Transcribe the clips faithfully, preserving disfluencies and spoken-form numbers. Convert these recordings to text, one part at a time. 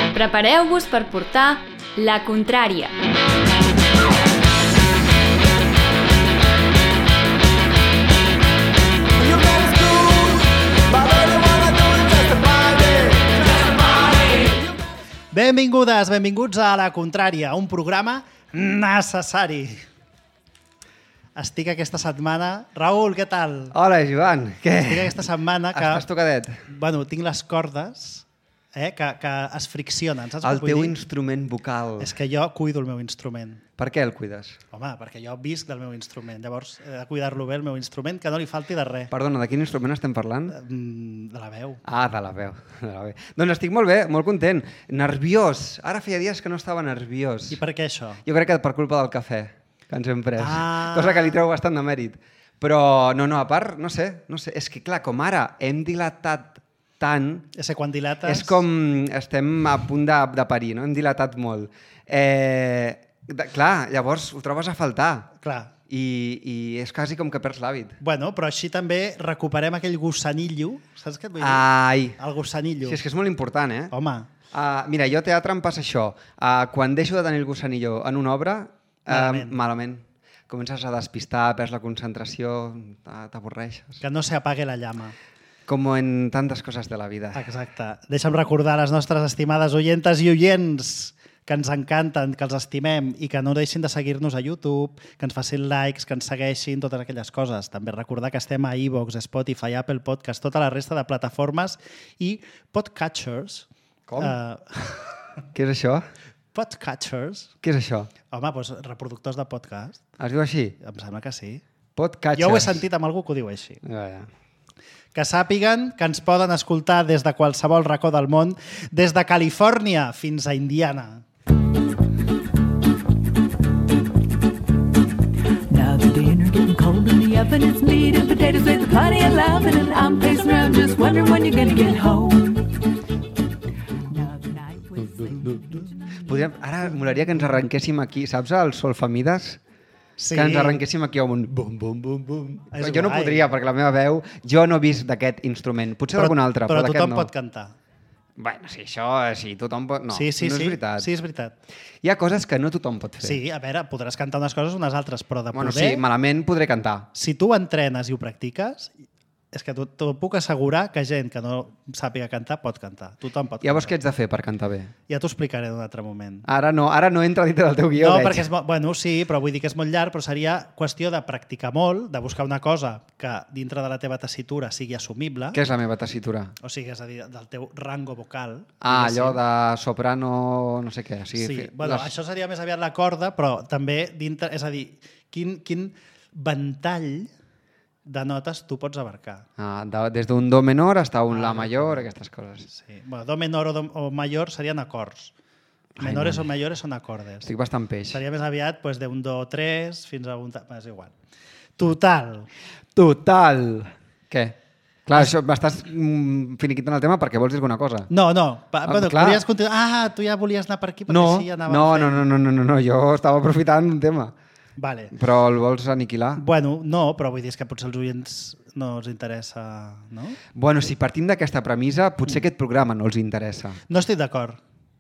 Prepareu-vos per portar La Contrària. Benvingudes, benvinguts a La Contrària, un programa necessari. Estic aquesta setmana... Raül, què tal? Hola, Joan. Què? Estic aquesta setmana que... Estàs tocadet? Bueno, tinc les cordes eh, que, que es friccionen. Saps El què vull teu dir? instrument vocal. És que jo cuido el meu instrument. Per què el cuides? Home, perquè jo visc del meu instrument. Llavors, he de cuidar-lo bé, el meu instrument, que no li falti de res. Perdona, de quin instrument estem parlant? Mm, De la veu. Ah, de la veu. De la veu. Doncs estic molt bé, molt content. Nerviós. Ara feia dies que no estava nerviós. I per què això? Jo crec que per culpa del cafè que ens hem pres. Ah. Cosa que li treu bastant de mèrit. Però, no, no, a part, no sé, no sé. És que, clar, com ara hem dilatat tant... És que quan dilates... És com estem a punt de, de parir, no? Hem dilatat molt. Eh, de, clar, llavors ho trobes a faltar. Clar. I, i és quasi com que perds l'hàbit. Bueno, però així també recuperem aquell gossanillo. Saps què et vull dir? Ai! El gossanillo. Sí, és que és molt important, eh? Home, Uh, mira, jo a teatre em passa això. Uh, quan deixo de tenir el gossanillo en una obra, uh, Malament. malament. Comences a despistar, perds la concentració, t'avorreixes. que no se apague la llama. Com en tantes coses de la vida. Exacte. Deixa'm recordar a les nostres estimades oyentes i oients que ens encanten, que els estimem i que no deixin de seguir-nos a YouTube, que ens facin likes, que ens segueixin, totes aquelles coses. També recordar que estem a iVoox, Spotify, Apple Podcast, tota la resta de plataformes i podcatchers. Com? Uh, Què és això? podcatchers. Què és això? Home, doncs reproductors de podcast. Es diu així? Em sembla que sí. Podcatchers. Jo ho he sentit amb algú que ho diu així. Ja, ja. Que sàpiguen que ens poden escoltar des de qualsevol racó del món, des de Califòrnia fins a Indiana. Now the dinner getting cold in the oven. It's meat and potatoes with plenty of loving, and I'm pacing around just wondering when you're gonna get home. Now the night was Podríem... Ara molaria que ens arrenquéssim aquí, saps el Solfamides? Sí. Que ens arrenquéssim aquí amb un bum, bum, bum, bum. És Però jo no guai. podria, perquè la meva veu... Jo no he vist d'aquest instrument. Potser d'algun altre, però però, d'aquest tothom no. pot cantar. Bueno, sí, això, sí, tothom pot... No, sí, sí, no sí. és veritat. Sí, és veritat. Hi ha coses que no tothom pot fer. Sí, a veure, podràs cantar unes coses unes altres, però de Bueno, poder... sí, malament podré cantar. Si tu entrenes i ho practiques, és que t'ho puc assegurar que gent que no sàpiga cantar pot cantar. Tothom pot Llavors què cantar. ets de fer per cantar bé? Ja t'ho explicaré en un altre moment. Ara no, ara no entra dintre del teu guió, No, veig. perquè és molt, bueno, sí, però vull dir que és molt llarg, però seria qüestió de practicar molt, de buscar una cosa que dintre de la teva tessitura sigui assumible, Què és la meva tessitura? o sigui, és a dir, del teu rango vocal. Ah, diguéssim. allò de soprano, no sé què. O sigui, Sí, fi- bueno, les- això seria més aviat la corda, però també dintre, és a dir, quin, quin ventall de notes tu pots abarcar. Ah, de, des d'un do menor fins a un Ah, la major, aquestes coses. Sí. Bueno, do menor o do o mayor serien acords. Menores Ai, o mayores són acordes. Estic bastant peix. Seria més aviat pues, d'un do tres fins a un... ta- És igual. Total. Total! Què? Clar, això, m'estàs mm, finiquitant el tema perquè vols dir alguna cosa. No, no. Pa, Ah, bueno, clar. volies continuar... Ah, tu ja volies anar per aquí perquè No, així anàvem no, fent. no, no, no, no, no, no, jo estava aprofitant un tema. Vale. Però el vols aniquilar? Bueno, no, però vull dir és que potser els oients no els interessa, no? Bueno, si partim d'aquesta premissa, potser aquest programa no els interessa. No estic d'acord.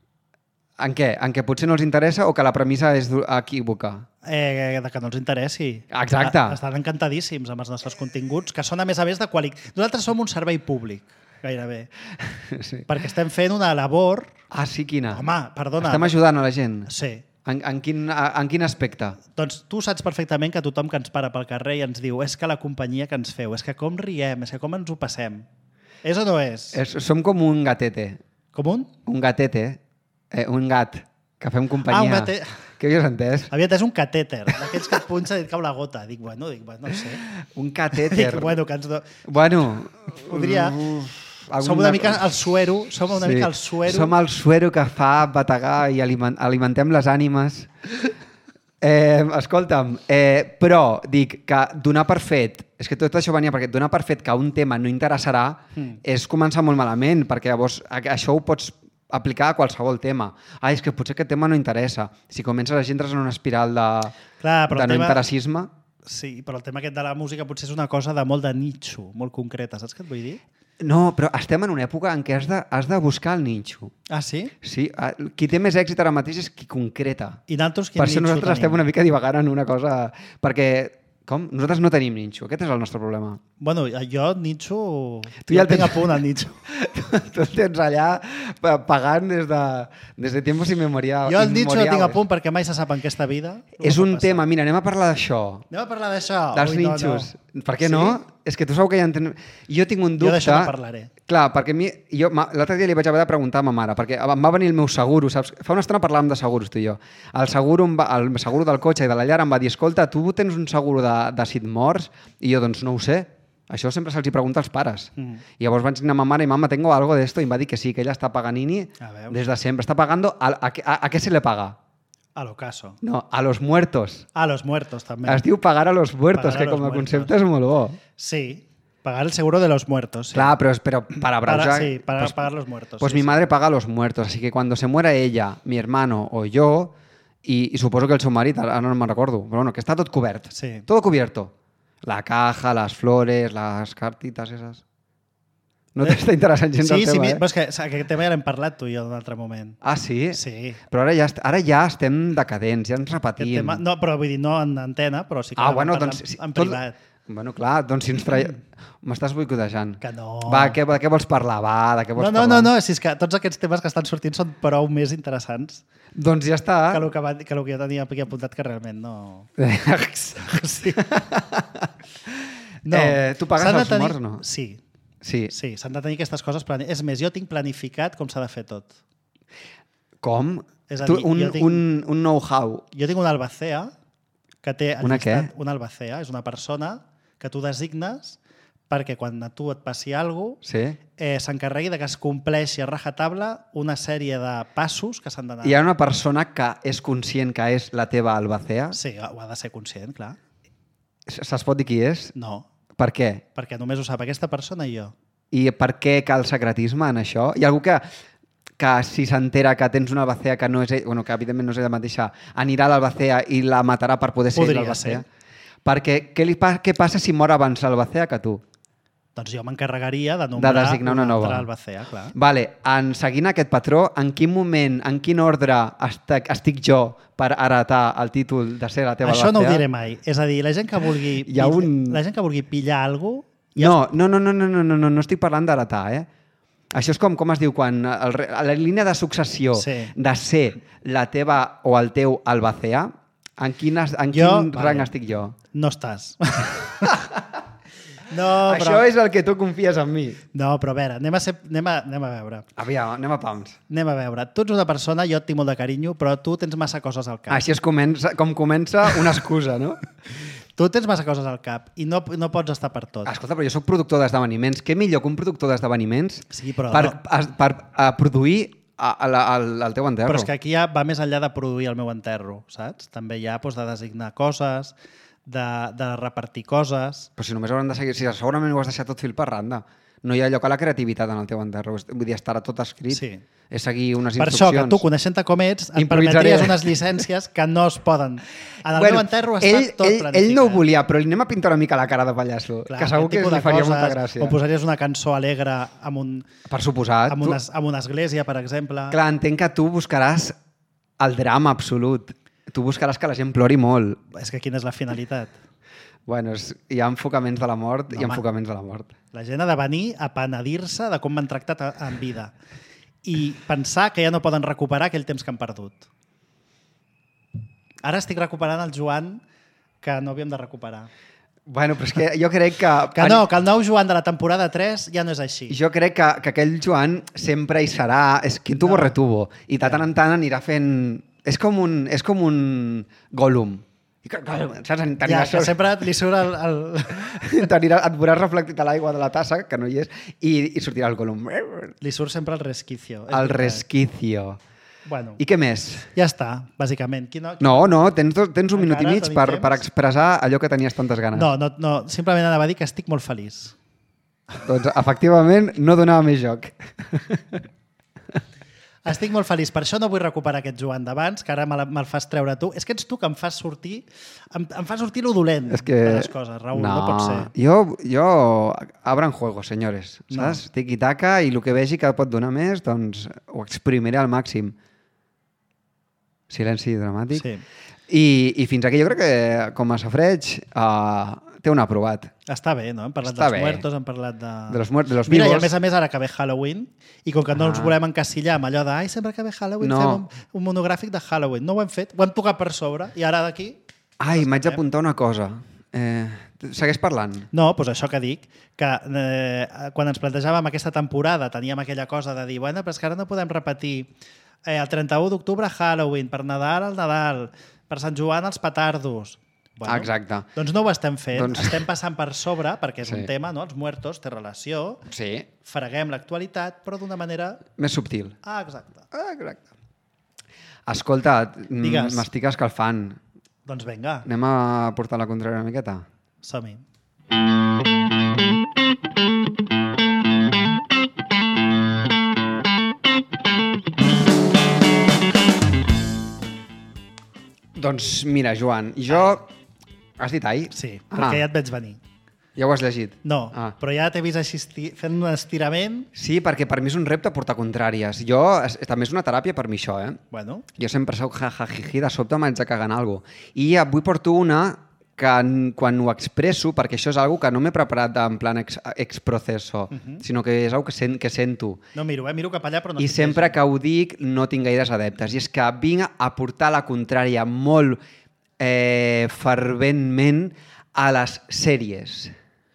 En què? En què potser no els interessa o que la premissa és du- equívoca? Eh, de que no els interessi. Exacte. A- Estan encantadíssims amb els nostres continguts, que són a més a més de qualitat. Nosaltres som un servei públic, gairebé. Sí. Perquè estem fent una labor... Ah, sí, quina? Home, perdona. Estem ajudant a la gent? Sí. En, en, quin, en quin aspecte? Doncs tu saps perfectament que tothom que ens para pel carrer i ens diu és que la companyia que ens feu, és que com riem, és que com ens ho passem. És o no és? és som com un gatete. Com un? Un gatete. Eh, un gat. Que fem companyia. Ah, un gatet. Què havies entès? Havia entès un catèter, d'aquells que et punxa i et cau la gota. Dic, bueno, dic, bueno, no sé. Un catèter. Dic, bueno, que ens... Do... Bueno. Podria... Uf, Som una mica el suero, som una Sí. mica el suero. Som el suero que fa bategar i aliment, alimentem les ànimes. Eh, escolta'm, eh, però dic que donar per fet, és que tot això venia perquè donar per fet que un tema no interessarà mm. és començar molt malament, perquè llavors a- això ho pots aplicar a qualsevol tema. Ah, és que potser aquest tema no interessa. Si comences a entres en una espiral de, Clar, però de el no tema- interessisme... Sí, però el tema aquest de la música potser és una cosa de molt de nicho, molt concreta, saps què et vull dir? No, però estem en una època en què has de, has de buscar el ninxo. Ah, sí? Sí, eh, qui té més èxit ara mateix és qui concreta. I nosaltres quin Per això nitxo nosaltres tenim? estem una mica divagant en una cosa... Perquè, com? Nosaltres no tenim ninxo. Aquest és el nostre problema. Bueno, jo, Nitxo... Tu ja el el tinc tens- a punt, el Nitxo. Tu el tens allà pa- pagant des de, des de tiempos immemorials. Jo el Nitxo el tinc a punt perquè mai se sap en aquesta vida. És Què un pot passar. tema, mira, anem a parlar d'això. Anem a parlar d'això. Dels Ui, no, ninxos. no. Per què Sí? no? És que tu segur que ja entenem... Jo tinc un dubte... Jo d'això no parlaré. Clar, perquè a mi... Jo, ma- l'altre dia li vaig haver de preguntar a ma mare, perquè em va venir el meu seguro, saps? Fa una estona parlàvem de seguros, tu i jo. El seguro, em va, el seguro del cotxe i de la llar em va dir, escolta, tu tens un seguro de, de sit morts? I jo, doncs no ho sé. Això sempre se'ls hi pregunta als pares. Mm. I llavors vaig anar a ma mare i mama, tengo algo de esto, i em va dir que sí, que ella està Paganini A veure. des de sempre. Està pagando... A, a, a, a què se le paga? A l'ocaso. No, a los muertos. A los muertos, també. Es diu pagar a los muertos, Pagar a que los com a muertos. concepte és molt bo. Sí, pagar el seguro de los muertos. Sí. Clar, pero, pero para Para- Brauja... sí, para pues, pagar los muertos. Pues sí, mi sí. madre paga a los muertos, así que cuando se muera ella, mi hermano o yo, y, y suposo que el seu marit, ara no me'n recordo, però bueno, que està tot cobert. Sí. Todo cubierto. La caja, las flores, las cartitas esas. No t'està interessant gens Sí, el sí, tema, mi- eh? però és que aquest tema ja l'hem parlat tu i jo en un altre moment. Ah, sí? Sí. Però ara ja, est- ara ja estem decadents, ja ens Aquest repetim. tema, no, però vull dir, no en antena, però sí que Ah, vam bueno, parlar doncs... Si, en privat. Bueno, clar, doncs si ens traia... M'estàs boicotejant. Que no. Va, què, de què vols parlar? Va, de què vols No, no, parlar? no, no, si és que tots aquests temes que estan sortint són prou més interessants Doncs ja està. que el que, va, que el que jo tenia aquí apuntat, que realment no... Sí. No. Eh, tu pagues S'han de els tenir... morts, no? Sí, Sí. sí, s'han de tenir aquestes coses. Plane... És més, jo tinc planificat com s'ha de fer tot. Com? És a Tu, dir, un, jo tinc- un, un know-how. Jo tinc una albacea que té... Una allistat- què? Una albacea, és una persona que tu designes perquè quan a tu et passi alguna cosa Sí. eh, s'encarregui de que es compleixi a rajatabla una sèrie de passos que s'han d'anar. Hi ha una persona que és conscient que és la teva albacea? Sí, ho ha de ser conscient, clar. Se'ls pot dir qui és? No, Per què? perquè només ho sap aquesta persona i jo. I per què cal secretisme en això? Hi ha algú que, que si s'entera que tens una albacea que no és ell, bueno, que evidentment no és ella mateixa, anirà a l'albacea i la matarà per poder ser Podria l'albacea? ser. Perquè què, li pa què passa si mor abans l'albacea que tu? Doncs jo m'encarregaria de nombrar De designar una nova. altra albacea, clar. Vale, en seguint aquest patró, en quin moment, en quin ordre estic, estic jo per heretar el títol de ser la teva Això no ho albacea? diré mai. És a dir, la gent que vulgui, Hi ha un- la gent que vulgui pillar alguna cosa... No, no, no, no, no, no, no, no, no estic parlant d'heretar, eh? Això és com, com es diu, quan el, re- a la línia de successió Sí. de ser la teva o el teu albacea, en quin, es- en Jo- quin vale. rang estic jo? No estàs. no, Això però... és el que tu confies en mi. No, però a veure, anem a, ser... anem a, anem a veure. Aviam, anem a pams. Anem a veure. Tu ets una persona, jo et tinc molt de carinyo, però tu tens massa coses al cap. Així és comença, com comença una excusa, no? Tu tens massa coses al cap i no, no pots estar per tot. Escolta, però jo sóc productor d'esdeveniments. Què millor que un productor d'esdeveniments Sí, però per, no. a, per a produir a, a la, al, al teu enterro? Però és que aquí ja va més enllà de produir el meu enterro, saps? També hi ha doncs, de designar coses, de, de repartir coses... Però si només hauran de seguir... Si segurament ho has deixat tot fil per randa. No hi ha lloc a la creativitat en el teu enterro. Vull dir, estarà tot escrit. Sí. És seguir unes Per això, instruccions. que tu, coneixent-te com ets, et Improvisaré. permetries unes llicències que no es poden. En el meu enterro està ell, tot ell, planificat. ell no ho volia, però li anem a pintar una mica la cara de pallasso. Clar, que segur aquest que tipus li de faria coses, molta gràcia. O posaries una cançó alegre amb, un, Per suposat. amb, Tu, una, amb una església, per exemple. clar, entenc que tu buscaràs el drama absolut. Tu buscaràs que la gent plori molt. És que quina és la finalitat? Bueno, és, hi ha enfocaments de la mort No, i home. enfocaments de la mort. La gent ha de venir a penedir-se de com m'han tractat a- en vida i pensar que ja no poden recuperar aquell temps que han perdut. Ara estic recuperant el Joan que no havíem de recuperar. Bueno, però és que jo crec que... Que no, que el nou Joan de la temporada tres ja no és així. Jo crec que, que aquell Joan sempre hi serà... És quin tubo No. retubo. I de tant en tant anirà fent... És com un, és com un Gollum. I que- que- Saps? Ja, T'anirà que sempre li surt el... el... T'anirà, et veuràs reflectit a l'aigua de la tassa, que no hi és, i, i sortirà el Gollum. li surt sempre el resquicio. és El veritat. resquicio. Bueno, I què més? ja està, bàsicament. Quina... No, no, tens, dos- tens un minut i Encara mig tenim per, temps? per expressar allò que tenies tantes ganes. No, no, no, simplement anava a dir que estic molt feliç. Doncs, efectivament, no donava més joc. Estic molt feliç. Per això no vull recuperar aquest Joan d'abans, que ara me'l me fas treure tu. És que ets tu que em fas sortir... Em, em fas sortir lo dolent És que... de les coses, Raül. No, no pot ser. Jo, jo abran juego, senyores. No. Saps? Tiki-taka i el que vegi que pot donar més, doncs ho exprimiré al màxim. Silenci dramàtic. Sí. I, I fins aquí jo crec que com a safreig uh, té un aprovat. Està bé, no? Hem parlat Està dels bé. muertos, hem parlat de... De los, muer- de los Mira, i vivos. a més a més ara que ve Halloween i com que no Ah. ens volem encassillar amb allò de ai, sempre que ve Halloween No. fem un, un monogràfic de Halloween. No ho hem fet, ho hem tocat per sobre i ara d'aquí... Ai, m'haig d'apuntar una cosa. Eh, segueix parlant. No, doncs això que dic, que eh, quan ens plantejàvem aquesta temporada teníem aquella cosa de dir, bueno, però és que ara no podem repetir eh, el trenta-u d'octubre Halloween, per Nadal el Nadal, per Sant Joan els petardos. Bueno, Exacte. Doncs no ho estem fent, Doncs- estem passant per sobre, perquè és Sí. un tema, no? Els muertos, té relació, Sí. freguem l'actualitat, però d'una manera... Més subtil. Ah, exacte. Ah, exacte. Escolta, m- Digues. m'estic escalfant. Doncs vinga, Anem a portar la contrària una miqueta? som-hi. Doncs mira, Joan, jo... Has dit ai? Sí, Ah, perquè ja et veig venir. ja ho has llegit? No, Ah. però ja t'he vist així esti- fent un estirament. Sí, perquè per mi és un repte portar contràries. Jo, és, també és una teràpia per mi això, eh? Bueno, Jo sempre soc jajajiji, de sobte m'haig de cagar en alguna cosa. I avui porto una que n- quan ho expresso, perquè això és algo que no m'he preparat en plan ex, ex proceso, uh -huh. sinó que és algo que, sent, que sento. no miro, eh? Miro cap allà, però no I estic sempre llegint. que ho dic no tinc gaires adeptes. I és que vinc a portar la contrària molt eh, ferventment a les sèries.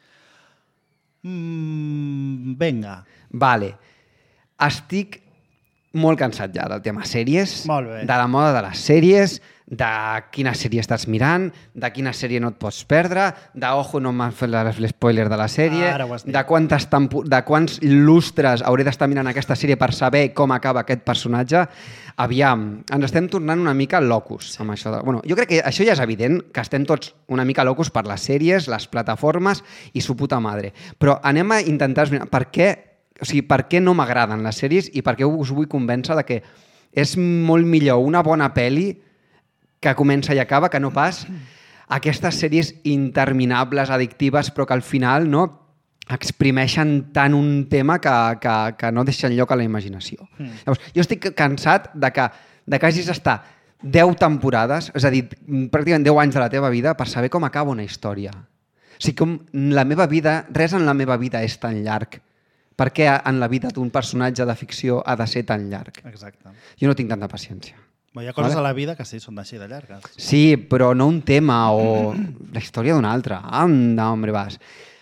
Mm, vinga. Vale. Estic molt cansat ja del tema sèries, Molt bé. de la moda de les sèries, de quina sèrie estàs mirant, de quina sèrie no et pots perdre, de ojo, no m'han fet la- l'espoiler de la sèrie, Ara ho has dit. de, quantes tempo- de quants lustres hauré d'estar mirant aquesta sèrie per saber com acaba aquest personatge. Aviam, ens estem tornant una mica locus sí. amb això. De... Bueno, jo crec que això ja és evident, que estem tots una mica locus per les sèries, les plataformes i su puta madre. Però anem a intentar esbrinar per què, o sigui, per què no m'agraden les sèries i per què us vull convèncer de que és molt millor una bona pel·li que comença i acaba que no pas aquestes sèries interminables, addictives, però que al final no exprimeixen tant un tema que, que, que no deixen lloc a la imaginació. Mm. Llavors, jo estic cansat de que, de que hagis d'estar deu temporades, és a dir, pràcticament deu anys de la teva vida per saber com acaba una història. O sigui, com la meva vida, res en la meva vida és tan llarg. Per què en la vida d'un personatge de ficció ha de ser tan llarg? Exacte. Jo no tinc tanta paciència. Bueno, hi ha coses Vale. a la vida que sí, són així de llargues. Sí, però no un tema o la història d'un altre. Anda, hombre, vas.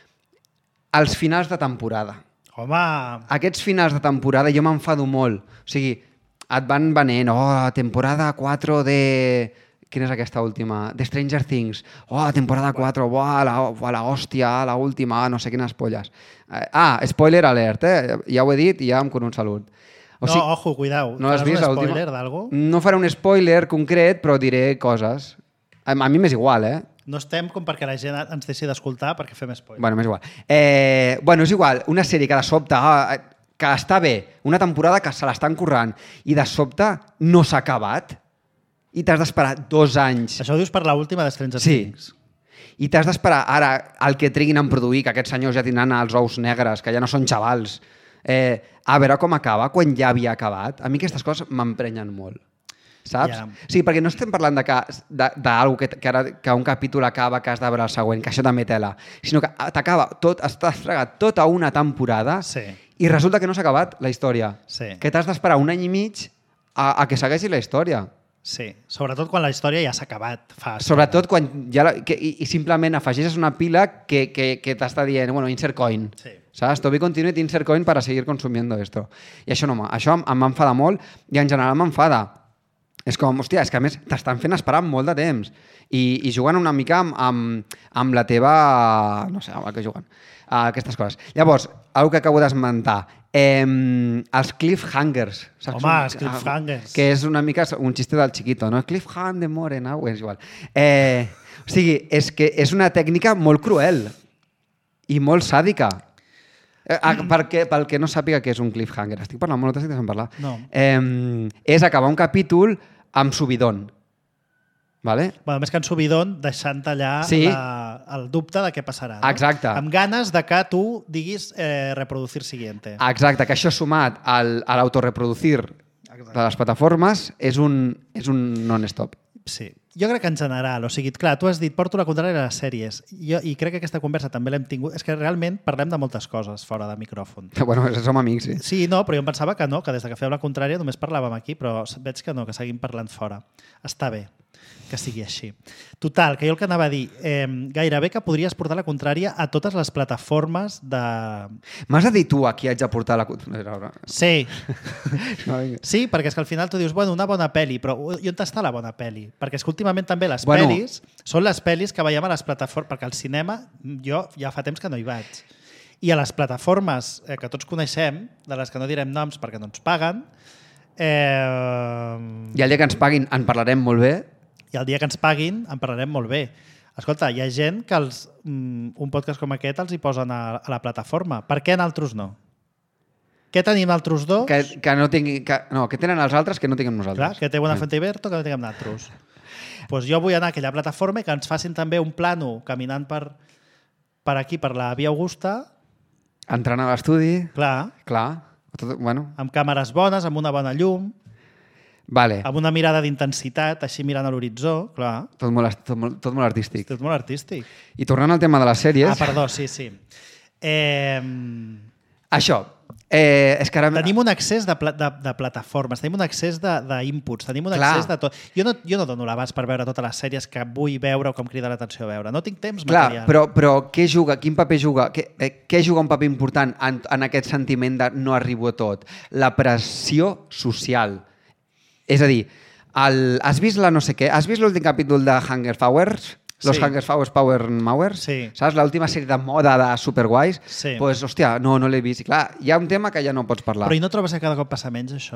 Els finals de temporada. Home, Aquests finals de temporada jo m'enfado molt. O sigui, et van venent, oh, temporada quatre de... Quina és aquesta última? De Stranger Things. Oh, temporada quatre, buah, la, buah, la hòstia, la última, no sé quines polles. Eh, Ah, spoiler alert, eh? Ja ho he dit i ja em con un salut. o no, ojo, cuidao. no l'has Faràs vist, un l'última? spoiler d'algo? No faré un spoiler concret, però diré coses. A, a mi m'és igual, eh? No estem com perquè la gent ens deixi d'escoltar perquè fem spoiler. Bueno, m'és igual. Eh, bueno, és igual, una sèrie que de sobte, ah, que està bé, una temporada que se l'estan currant, i de sobte no s'ha acabat, i t'has d'esperar dos anys. Això ho dius per l'última de Stranger Sí. Things. I t'has d'esperar ara el que triguin en produir, que aquests senyors ja tindran els ous negres, que ja no són xavals, eh, a veure com acaba, quan ja havia acabat. A mi aquestes coses m'emprenyen molt. Saps? Ja. Sí, perquè no estem parlant de que, de, d'algú que, que, ara, que un capítol acaba, que has de veure el següent, que això també tela, sinó que t'acaba tot, estàs fregat tota una temporada Sí. i resulta que no s'ha acabat la història. Sí. Que t'has d'esperar un any i mig a, a que segueixi la història. Sí, sobretot quan la història ja s'ha acabat. Fa Sobretot quan ja la, que, i, i simplement afegeixes una pila que, que, que t'està dient, bueno, insert coin. Sí. ¿Sabes? To be continued, insert coin para seguir consumiendo esto. I això no m'ha- això em em m'enfada molt i en general m'enfada. És com, hòstia, és que a més t'estan fent esperar molt de temps i, i juguen una mica amb, amb, amb la teva... no sé, amb el que juguen. Uh, aquestes coses. Llavors, una que acabo d'esmentar, eh, els cliffhangers. Saps? Home, els cliffhangers. Que és una mica un xiste del chiquito, no? Cliffhanger, morena, o és igual. Eh, o sigui, és que és una tècnica molt cruel i molt sàdica. Eh, ah, perquè, pel que no sàpiga què és un cliffhanger, estic parlant molt, estic deixant parlar. No. Eh, és acabar un capítol amb subidon. Vale? Bueno, més que en subidon, deixant allà Sí. la, el dubte de què passarà. No? Exacte. Amb ganes de que tu diguis eh, reproducir siguiente. Exacte, que això sumat al, a l'autoreproducir de les plataformes és un, és un non-stop. Sí. Jo crec que en general, o sigui, clar, tu has dit porto la contrària a les sèries jo, i crec que aquesta conversa també l'hem tingut. És que realment parlem de moltes coses fora de micròfon. Bueno, som amics, sí. Sí, no, però jo em pensava que no, que des que feu la contrària només parlàvem aquí, però veig que no, que seguim parlant fora. Està bé que sigui així. Total, que jo el que anava a dir, eh, gairebé que podries portar la contrària a totes les plataformes de... M'has de dir tu a qui haig de portar la contrària? Sí, No, vinga. sí, perquè és que al final tu dius, bueno, una bona pel·li, però i on està la bona pel·li? Perquè és que últimament també les Bueno. pel·lis són les pel·lis que veiem a les plataformes, perquè al cinema jo ja fa temps que no hi vaig. I a les plataformes eh, que tots coneixem, de les que no direm noms perquè no ens paguen, eh, I el dia que ens paguin en parlarem molt bé. i el dia que ens paguin en parlarem molt bé. Escolta, hi ha gent que els, mm, un podcast com aquest els hi posen a, a la plataforma. Per què en altres no? Què tenim altres dos? Que, que no tingui, que, no, que tenen els altres que no tinguem Clar, nosaltres. que té Buena Fuente i Berto, que no tinguem nosaltres. Pues jo vull anar a aquella plataforma i que ens facin també un plano caminant per, per aquí, per la Via Augusta, Entrant a l'estudi, clar, clar. Tot, bueno, amb càmeres bones, amb una bona llum, vale. amb una mirada d'intensitat, així mirant a l'horitzó, clar. Tot molt, tot, molt, tot molt artístic. Tot molt artístic. I tornant al tema de les sèries... Ah, perdó, sí, sí. Eh, Això. Eh, és que ara... tenim un accés de, pla de, de plataformes, tenim un accés d'inputs, tenim un Clar. accés de tot. Jo no, jo no dono l'abast per veure totes les sèries que vull veure o que em crida l'atenció a veure. No tinc temps Clar, material. però, però què juga, quin paper juga, què, eh, què juga un paper important en, en aquest sentiment de no arribo a tot? La pressió social. És a dir, el, has vist la no sé què? Has vist l'últim capítol de Hunger Powers? Los Sí. Hunger Powers, Power Mowers? Sí. Saps? L'última sèrie de moda de superguais? Sí. Pues, hòstia, no, no l'he vist. I clar, hi ha un tema que ja no pots parlar. Però i no trobes que cada cop passa menys, això?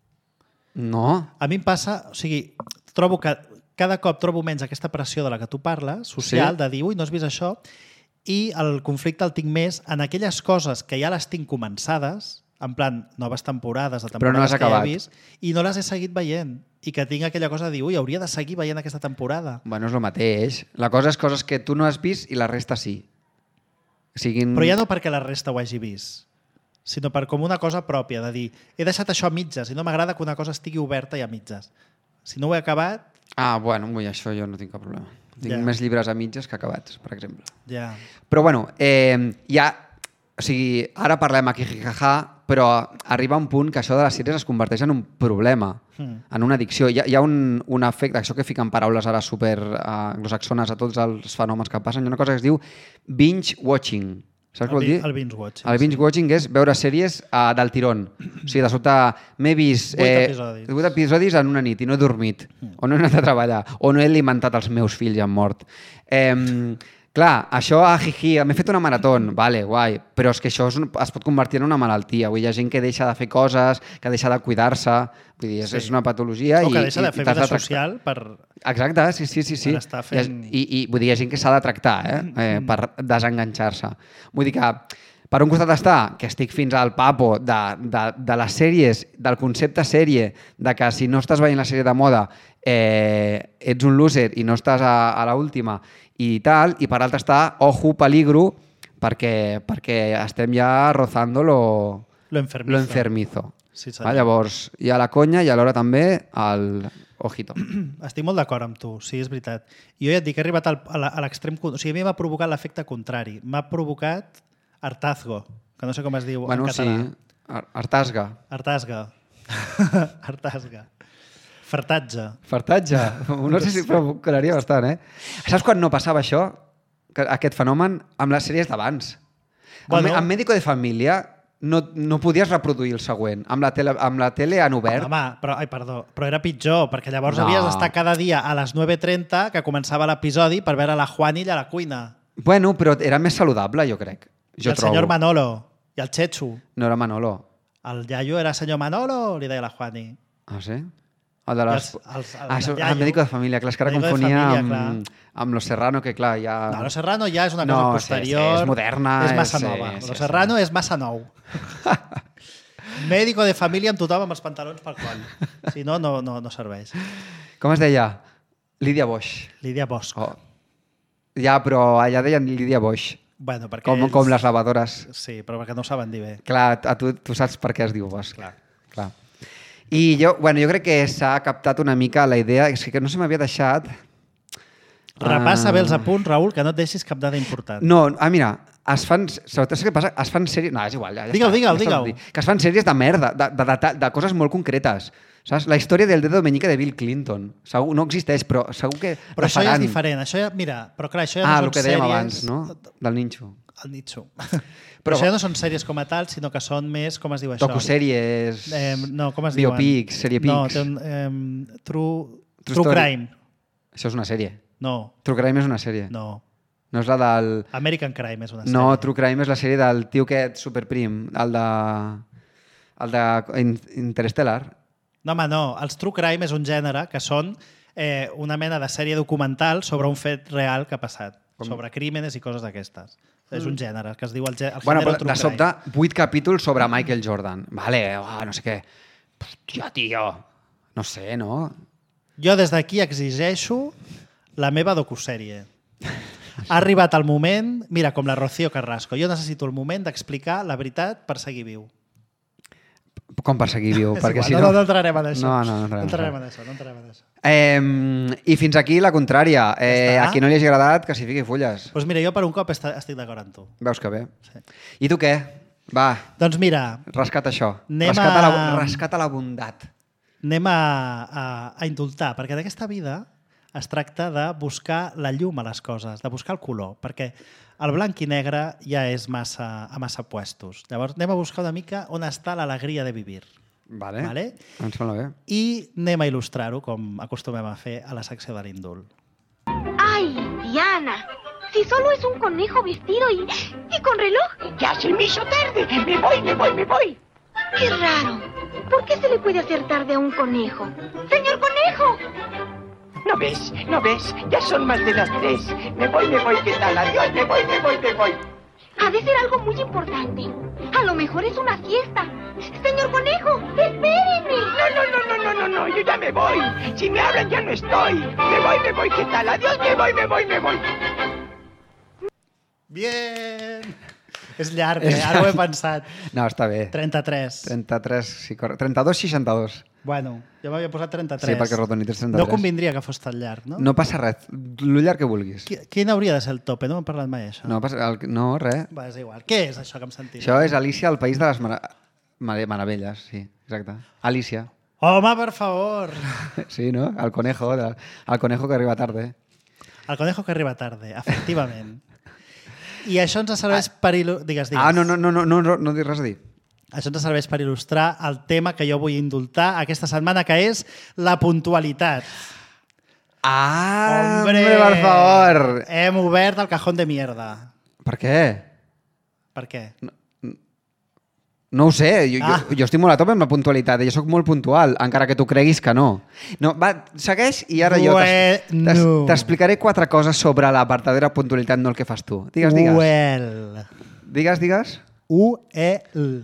No. A mi em passa... O sigui, trobo que cada cop trobo menys aquesta pressió de la que tu parles, social, Sí. de dir, ui, no has vist això, i el conflicte el tinc més en aquelles coses que ja les tinc començades, en plan, noves temporades, de Però no temporades has que ja acabat. he vist, i no les he seguit veient. I que tinc aquella cosa de dir, ui, hauria de seguir veient aquesta temporada. Bueno, és el mateix. La cosa és coses que tu no has vist i la resta sí. Siguin... Però ja no perquè la resta ho hagi vist, sinó per com una cosa pròpia, de dir, he deixat això a mitges i no m'agrada que una cosa estigui oberta i a mitges. Si no ho he acabat, Ah, bueno, ui, això jo no tinc cap problema. Tinc Ja. més llibres a mitges que acabats, per exemple. ja... Però bueno, eh, ja... O sigui, ara parlem aquí jijaja, però arriba un punt que això de les sèries es converteix en un problema, Mm. en una addicció. Hi ha, hi ha un, un efecte, això que fiquen paraules ara super eh, anglosaxones a tots els fenòmens que passen, hi ha una cosa que es diu binge watching. Saps què vol El, dir? bi- el binge watching. El binge watching és veure sèries uh, del tirón. O sigui, de sobte m'he vist Vuit episodis. vuit episodis en una nit i no he dormit, o no he anat a treballar, o no he alimentat els meus fills i han mort. Eh, clar, això, ah, jiji, m'he fet una marató, vale, guai, però és que això es, es pot convertir en una malaltia. Vull dir, hi ha gent que deixa de fer coses, que deixa de cuidar-se, vull dir, és, Sí. és una patologia. O que i, deixa de i fer t'has vida tractar. social per... Exacte, sí, sí, sí. sí. Per estar fent- I, i, vull dir, hi ha gent que s'ha de tractar, eh? eh per desenganxar-se. Vull dir que, per un costat està, que estic fins al papo de, de, de les sèries, del concepte sèrie, de que si no estàs veient la sèrie de moda eh, ets un loser i no estàs a, a l'última i tal, i per l'altre està, ojo, peligro, perquè, perquè estem ja rozando lo, Lo enfermizo. lo enfermizo. Sí, Va, senyor. llavors, hi ha la conya i alhora també el ojito. Estic molt d'acord amb tu, sí, és veritat. Jo ja et dic, he arribat al, a la- a l'extrem... con- O sigui, a mi m'ha provocat l'efecte contrari. M'ha provocat hartazgo, que no sé com es diu Bueno, en sí, català. Ar- Artasga. Hartasga. Hartasga. Fartatge. Fartatge. No sé si procuraria bastant, eh? Saps quan no passava això? Que, aquest fenomen amb les sèries d'abans. Bueno. Bueno. Amb Médico de Família no, no podies reproduir el següent. Amb la tele, amb la tele en obert. Home, però, ai, perdó, però era pitjor, perquè llavors No. havies d'estar cada dia a les nueve trenta, que començava l'episodi, per veure la Juanilla a la cuina. Bueno, però era més saludable, jo crec. I Jo el trobo. senyor Manolo, i el Chechu. No era Manolo. El iaio era senyor Manolo, li deia la Juani. Ah, sí? El de les... I els- els- el ah, això, del ah, iaio. Médico de Família, clar, és que ara Médico de confonia Família, amb, amb Los Serrano, que clar, ja... No, Lo Serrano ja és una No, cosa sí, sí, posterior. és moderna, És massa és- nova. sí, Lo sí, Serrano és massa nou. Médico de família amb tothom amb els pantalons pel coll. Si no, no, no, no serveix. Com es deia? Lídia Bosch. Lídia Bosch. Oh. Ja, però allà deien Lídia Bosch, Bueno, perquè com, ells... com les lavadores. Sí, però perquè no ho saben dir bé. Clar, a tu, tu saps per què es diu Bosch. Clar. Clar. I jo, bueno, jo crec que s'ha captat una mica la idea, és que no se m'havia deixat... Repassa Ah. bé els apunts, Raül, que no et deixis cap dada important. No, ah, mira, es fan... Sobretot saps què passa? Es fan sèries... No, és igual. Ja, ja Digue-ho, està, digue-ho, ja està digue-ho. dit. Que es fan sèries de merda, de, de, de, de coses molt concretes. Saps? La història del dedo meñique de Bill Clinton. Segur, no existeix, però segur que Però això ja faran. és diferent. Això ja, mira, però clar, això ja Ah, no el són que dèiem sèries... abans, no? Del ninxo. El Nitxo. Però- Però això ja no són sèries com a tal, sinó que són més, com es diu això? Docusèries, Eh, no, com es diuen? biopics, seriepics. No, té un... Eh, true, True true Story. Crime. Això és una sèrie. No, True Crime és una sèrie. no. No és la del... American Crime és una sèrie. No, True Crime és la sèrie del tio aquest superprim, el de... el de In- Interstellar. No, home, no. Els True Crime és un gènere que són eh, una mena de sèrie documental sobre un fet real que ha passat. Com? Sobre crímenes i coses d'aquestes. És un gènere que es diu el, gè- el Bueno, gènere però True de sobte, Crime. vuit capítols sobre Michael Jordan. Vale, oh, no sé què. Hòstia, tio. No sé, no? Jo des d'aquí exigeixo la meva docusèrie. Ha arribat el moment, mira, com la Rocío Carrasco, jo necessito el moment d'explicar la veritat per seguir viu. Com per seguir viu? És perquè igual, si no, no, no entrarem en això. No, no, no entrarem en entrarem això. en això. No entrarem en això. Eh, I fins aquí la contrària. Eh, està. a qui no li hagi agradat, que s'hi fiqui fulles. Doncs mira, jo per un cop est- estic d'acord amb tu. Veus que bé. Sí. I tu què? Va, Doncs mira, rescata això. Anem Rescata, a- la, rescata la bondat. anem a, a, a indultar, perquè d'aquesta vida es tracta de buscar la llum a les coses, de buscar el color, perquè el blanc i negre ja és massa, a massa puestos. Llavors anem a buscar una mica on està l'alegria de vivir. Vale. Vale? Em sembla bé. I anem a il·lustrar-ho, com acostumem a fer a la secció de l'indult. ¡Ay, Diana! Si solo es un conejo vestido y, y con reloj. Ya se me hizo tarde. Me voy, me voy, me voy. ¡Qué raro! ¿Por qué se le puede hacer tarde a un conejo? ¡Señor conejo! ¿No ves? ¿No ves? Ya son más de las tres. Me voy, me voy. ¿Qué tal? Adiós. Me voy, me voy, me voy. Ha de ser algo muy importante. A lo mejor es una fiesta. ¡Señor conejo! ¡Espéreme! No, no, no, no, no, no, no. Yo ya me voy. Si me hablan ya no estoy. Me voy, me voy. ¿Qué tal? Adiós. Me voy, me voy, me voy. Bien! És llarg, eh? Ara ho he pensat. No, està bé. trenta-tres. trenta-tres, sí, correcte. trenta-dos, seixanta-dos. Bueno, jo m'havia posat trenta-tres. Sí, perquè Rodonit és trenta-tres. No convindria que fos tan llarg, no? No passa res. Lo llarg que vulguis. Qui- Quin hauria de ser el tope? No m'hem parlat mai, això. No, passa, el, no res. Va, és igual. Què és això que em sentim? Això és Alicia al País de les Mara... Mare- Meravelles, sí, exacte. Alicia. Home, per favor! Sí, no? El conejo, de... el conejo que arriba tarde. El conejo que arriba tarde, efectivament. I això ens serveix per... Il·lu... Digues, digues. Ah, no, no, no, no, no, no, no dic res a dir. Això ens serveix per il·lustrar el tema que jo vull indultar aquesta setmana, que és la puntualitat. Ah, hombre, per favor. Hem obert el cajón de mierda. Per què? Per què? No ho sé, jo, Ah. jo, jo estic molt a tope amb la puntualitat, jo sóc molt puntual, encara que tu creguis que no. No, va, segueix i ara jo t'es- t'es- Bueno. t'explicaré quatre coses sobre la verdadera puntualitat, no el que fas tu. Digues, digues. Uel. Digues, digues. U E L.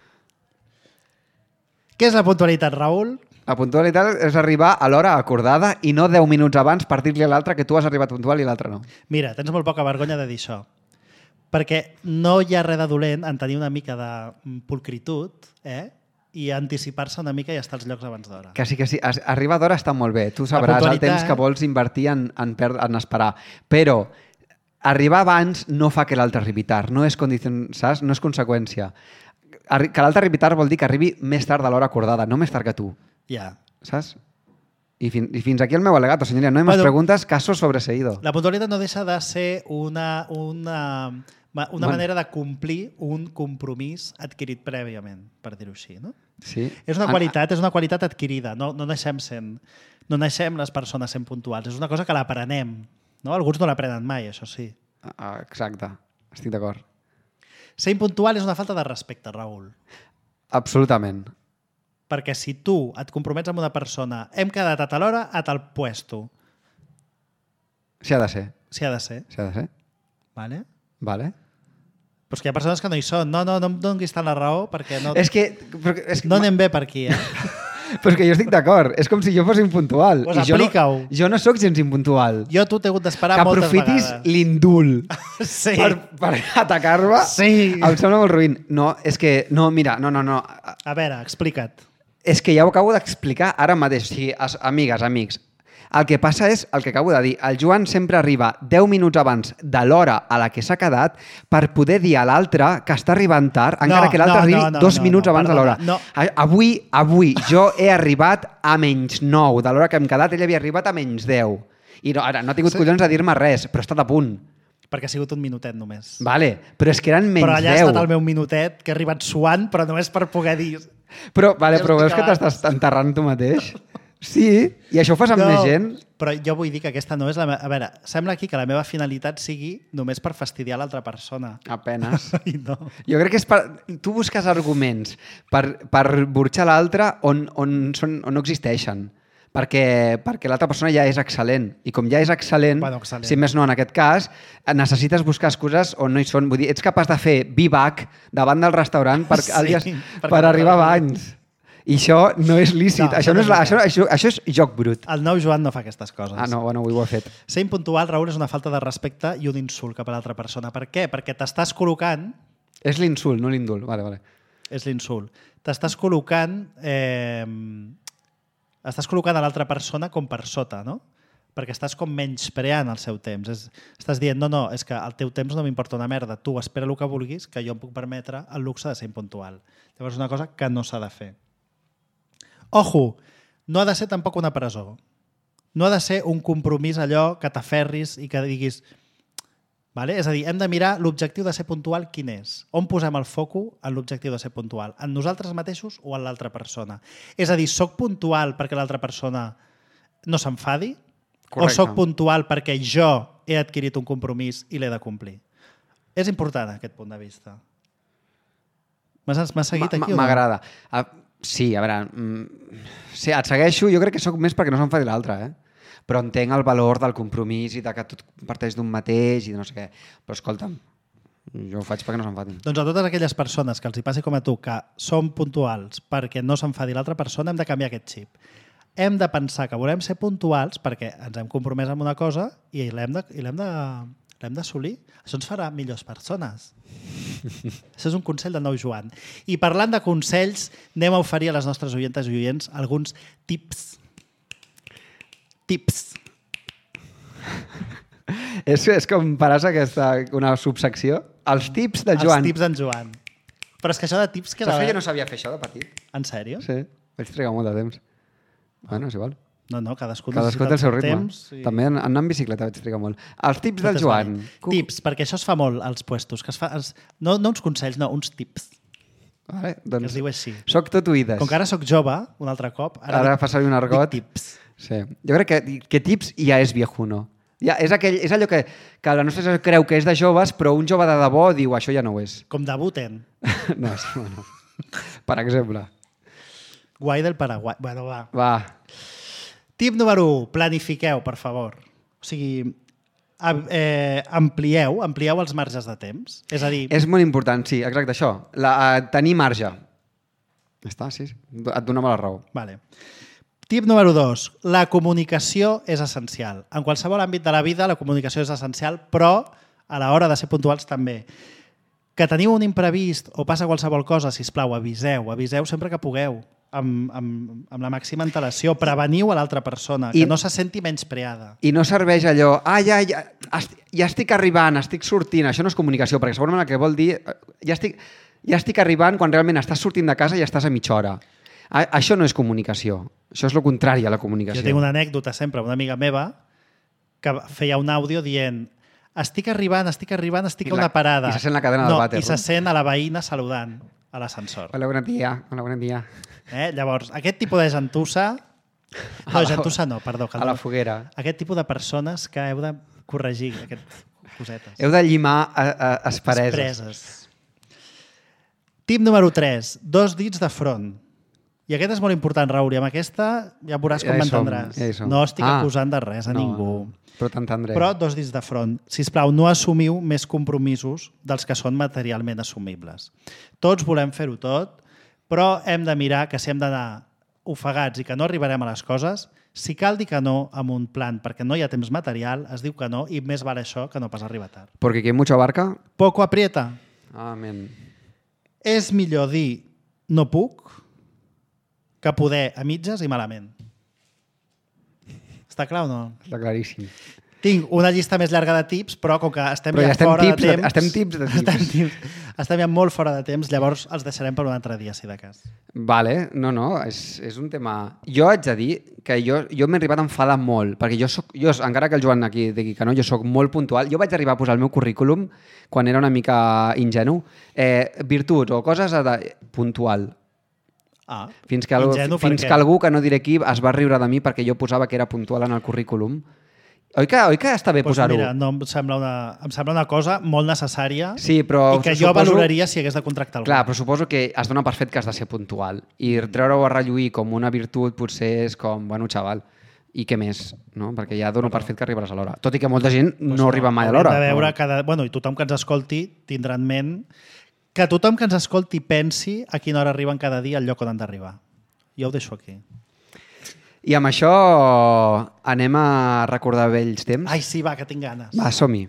Què és la puntualitat, Raül? La puntualitat és arribar a l'hora acordada i no deu minuts abans per dir-li a l'altre que tu has arribat puntual i l'altre no. Mira, tens molt poca vergonya de dir això. Perquè no hi ha res de dolent en tenir una mica de pulcritud, eh? I anticipar-se una mica i estar als llocs abans d'hora. Que sí, que sí. Es- Arribar d'hora està molt bé. Tu sabràs el puntualitat- temps que vols invertir en, en, per, en esperar. Però arribar abans no fa que l'altre arribi tard. No és, condicion, saps? No és conseqüència. Arri que l'altre arribi tard vol dir que arribi més tard de l'hora acordada, no més tard que tu. Ja. Saps? I, fin I fins aquí el meu alegato, senyoria. No hi ha Bueno. més preguntes, caso sobreseído. La puntualitat no deixa de ser una, una, una Bueno. manera de complir un compromís adquirit prèviament, per dir-ho així. No? Sí. És una Ah, qualitat, és una qualitat adquirida. No, no naixem sent, no naixem les persones sent puntuals. És una cosa que l'aprenem. No? Alguns no l'aprenen mai, això sí. ah, exacte. Estic d'acord. Ser impuntual és una falta de respecte, Raül. Absolutament. perquè si tu et compromets amb una persona, hem quedat a tal hora a tal puesto. Sí ha de ser. Si ha de ser. Sí ha de ser. Vale? Vale. Però és que hi ha persones que no hi són. No, no, no em donis tant la raó perquè no, És que... Però, és que no anem bé per aquí, eh? Però és que jo estic d'acord. És com si jo fos impuntual. Pues I jo no, aplica-ho. jo no sóc gens impuntual. Jo tu t'he hagut d'esperar Que moltes aprofitis vegades. l'indult Sí. per, per atacar-me Sí. em sembla molt ruïn. No, és que... No, mira, no, no, no. A veure, explica't. És que ja ho acabo d'explicar ara mateix. O sigui, as, amigues, amics, el que passa és el que acabo de dir. El Joan sempre arriba deu minuts abans de l'hora a la que s'ha quedat per poder dir a l'altre que està arribant tard, encara No, que l'altre no, arribi no, no, dos no, minuts no, abans de perdona, l'hora. no. A- Avui, avui, jo he arribat a menys nou de l'hora que hem quedat, ell havia arribat a menys deu. I no, ara, no ha tingut sí. collons de dir-me res, però ha estat a punt. Perquè ha sigut un minutet només. Vale, però és que eren menys Però allà ha deu. estat el meu minutet, que he arribat suant, però només per poder dir... Però, vale, Ja però estic veus que abans. t'estàs enterrant tu mateix? Sí, i això ho fas amb més gent? Però jo vull dir que aquesta no és la meva... A veure, sembla aquí que la meva finalitat sigui només per fastidiar l'altra persona. Apenes. I no. Jo crec que és per... Tu busques arguments per, per burxar l'altre on, on, són, on no existeixen. Perquè, perquè l'altra persona ja és excel·lent. I com ja és excel·lent, Bueno, excel·lent. si més no en aquest cas, necessites buscar excuses on no hi són. Vull dir, ets capaç de fer vivac davant del restaurant per, Sí, alias, perquè per no arribar t'arribi. abans. I això no és lícit. No, això, no és la, això, això, això és joc brut. El nou Joan no fa aquestes coses. Ah, no, bueno, avui ho he fet. Ser impuntual, Raül, és una falta de respecte i un insult cap a l'altra persona. Per què? Perquè t'estàs col·locant... És l'insult, no l'indult. Vale, vale. És l'insult. T'estàs col·locant... Eh, estàs col·locant a l'altra persona com per sota, no? Perquè estàs com menyspreant el seu temps. És, estàs dient, no, no, és que el teu temps no m'importa una merda. Tu espera el que vulguis, que jo em puc permetre el luxe de ser impuntual. Llavors és una cosa que no s'ha de fer. Ojo, no ha de ser tampoc una presó. No ha de ser un compromís allò que t'aferris i que diguis... Vale? És a dir, hem de mirar l'objectiu de ser puntual quin és. On posem el foco en l'objectiu de ser puntual? En nosaltres mateixos o en l'altra persona? És a dir, soc puntual perquè l'altra persona no s'enfadi? O Correcte. soc puntual perquè jo he adquirit un compromís i l'he de complir? És important aquest punt de vista. M'has m'has seguit aquí o no? M'agrada. Uh, sí, a veure... Mm, sí, et segueixo. Jo crec que sóc més perquè no s'enfadi l'altre, eh? Però entenc el valor del compromís i de que tot parteix d'un mateix i de no sé què. Però escolta'm, jo ho faig perquè no s'enfadin. Doncs a totes aquelles persones que els hi passi com a tu, que són puntuals perquè no s'enfadi l'altra persona, hem de canviar aquest xip. Hem de pensar que volem ser puntuals perquè ens hem compromès amb una cosa i l'hem de, i l'hem de, l'hem d'assolir. Això ens farà millors persones. Això és un consell del nou Joan. I parlant de consells, anem a oferir a les nostres oientes i oients alguns tips. Tips. És, és com faràs aquesta, una subsecció? Els tips del Joan. Els tips d'en Joan. Però és que això de tips... Que Saps era... que jo no sabia fer això de petit? En sèrio? Sí, vaig trigar molt de temps. Bueno, és igual. No, no, cadascú, Cadascú té el seu ritme. temps. I... També en, anar en bicicleta vaig trigar molt. Els tips del Tot es Joan. val. Tips, perquè això es fa molt als puestos. Que es fa, es, no, no uns consells, no, uns tips. Vale, Que doncs es diu així. soc tot oïdes. Com que ara sóc jove, un altre cop, ara, Ara dic, fa servir un argot. dic tips. Sí. Jo crec que, que tips ja és viejuno. Ja, és, aquell, és allò que, que la nostra generació creu que és de joves, però un jove de debò diu això ja no ho és. Com debuten. No, sí, bueno. Per exemple. Guai del Paraguai. Bueno, va. Va. Tip número u. Planifiqueu, per favor. O sigui, am- eh, amplieu, amplieu els marges de temps. És a dir, És molt important, sí, exacte, això. La, uh, tenir marge. Ja està, sí. sí. Et donava la raó. Vale. Tip número dos. La comunicació és essencial. En qualsevol àmbit de la vida la comunicació és essencial, però a l'hora de ser puntuals també. Que teniu un imprevist o passa qualsevol cosa, sisplau, aviseu. Aviseu sempre que pugueu, amb, amb, amb la màxima antelació. Preveniu a l'altra persona, que I- no se senti menyspreada. I no serveix allò, ah, ja, ja, est- ja estic arribant, estic sortint. Això no és comunicació, perquè segurament el que vol dir, eh, ja estic, ja estic arribant quan realment estàs sortint de casa i estàs a mitja hora. A, això no és comunicació. Això és el contrari a la comunicació. Jo tinc una anècdota sempre, una amiga meva, que feia un àudio dient estic arribant, estic arribant, estic I a la- una parada. i se sent la cadena del no, vàter, I se no? sent a la veïna saludant a l'ascensor. Hola, bon dia. Hola, bon dia. Eh? Llavors, aquest tipus de gentussa... A No, la- gentussa no, perdó. A la foguera. Aquest tipus de persones que heu de corregir, aquestes cosetes. Heu de llimar a, a, aspereses. Preses. Tip número tres. Dos dits de front. I aquest és molt important, Raül, i amb aquesta ja veuràs com Ja hi som, m'entendràs. ja hi som. No estic Ah. acusant de res a ningú. Però t'entendré. Però dos dits de front. Sisplau, no assumiu més compromisos dels que són materialment assumibles. Tots volem fer-ho tot, però hem de mirar que si hem d'anar ofegats i que no arribarem a les coses, si cal dir que no amb un plan perquè no hi ha temps material, es diu que no i més val això que no pas arribar tard. Porque quien mucho abarca... Poco aprieta. Amén. És millor dir no puc que poder a mitges i malament. Està clar o no? Està claríssim. Tinc una llista més llarga de tips, però com que estem Però ja ja estem fora tips de de- temps... estem tips de tips. Estem, tips, estem ja molt fora de temps, llavors els deixarem per un altre dia, si de cas. Vale, no, no, és, és un tema... Jo haig de dir que jo, jo m'he arribat a enfadar molt, perquè jo, soc, jo, encara que el Joan aquí digui que no, jo sóc molt puntual. Jo vaig arribar a posar al meu currículum, quan era una mica ingenu, eh, virtuts o coses de, puntual. Ah, Fins que, algú, ingenu, per fins què? que algú, que no diré qui, es va riure de mi perquè jo posava que era puntual en el currículum. Oi que, oi que està bé Doncs posar-ho? mira, no, em, sembla una, em sembla una cosa molt necessària Sí, però i que jo suposo- valoraria si hagués de contractar algú. Clar, però suposo que es dona per fet que has de ser puntual. I treure-ho a relluir com una virtut potser és com, bueno, xaval, i què més? No? Perquè ja dono per fet que arribaràs a l'hora. Tot i que molta gent no arriba mai a Haurem l'hora. De veure però- cada... bueno, i tothom que ens escolti tindrà en ment que tothom que ens escolti pensi a quina hora arriben cada dia al lloc on han d'arribar. Jo ho deixo aquí. I amb això anem a recordar vells temps. Ai, sí, va, que tinc ganes. Va, som-hi.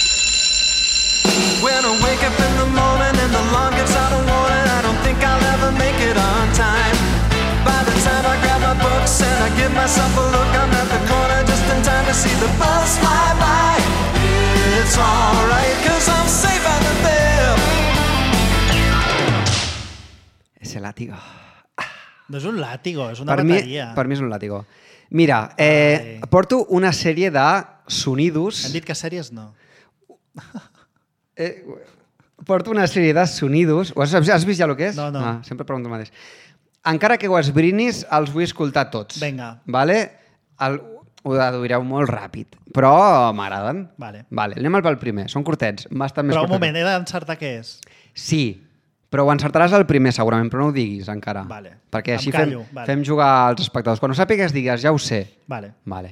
When I wake up in the morning and the alarm gets out of warning, I don't think I'll ever make it on time. By the time I grab my books and I give myself a look, I'm at the corner just in time to see the bus fly by. It's alright, cause I'm safe out of there. Ese látigo. No és un làtigo, és una Per mi, bateria. per mi és un látigo. Mira, eh, porto una sèrie de sonidos... Hem dit que sèries no. Eh, porto una sèrie de sonidos... Ho has, has vist ja el que és? No, no. Ah, sempre pregunto el mateix. Encara que ho esbrinis, els vull escoltar tots. Vinga. Vale? El, ho deduireu molt ràpid, però m'agraden. Vale. Vale, anem al pel primer. Són curtets. Bastant més Però un curtets. moment, he d'encertar què és. Sí, però ho encertaràs el primer segurament, però no ho diguis encara. Vale. Perquè Em així callo, fem, vale. fem jugar als espectadors. Quan ho sàpigues digues, ja ho sé. Vale. Vale.